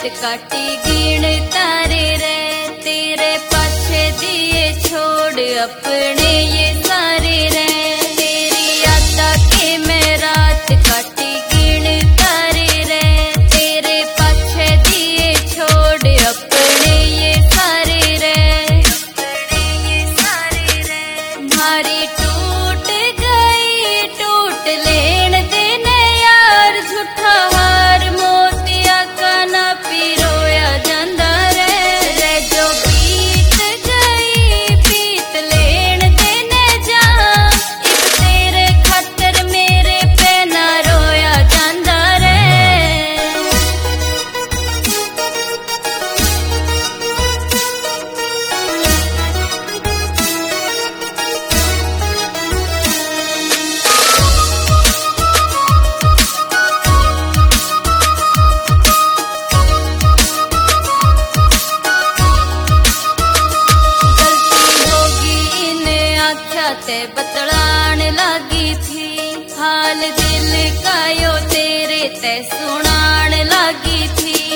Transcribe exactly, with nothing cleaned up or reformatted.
काटी गिन तारे रे, तेरे पाछे दिए छोड़ अपने ये सारे रे। तेरी यादा के मैं रात काटी गिन तारे रे, तेरे पाछे दिए छोड़ अपने ये सारे रे। ये सारे रे मारी टूट गई टूट लेन देने यार, झूठा हार मोतिया का ना पिरोया जांदा रे। रे जो बीत गई बीत लेन देने जा, इक तेरे खातर मेरे पे ना रोया जांदा रे। ते बतलान लागी थी, हाल दिल का यो तेरे ते सुनान लागी थी।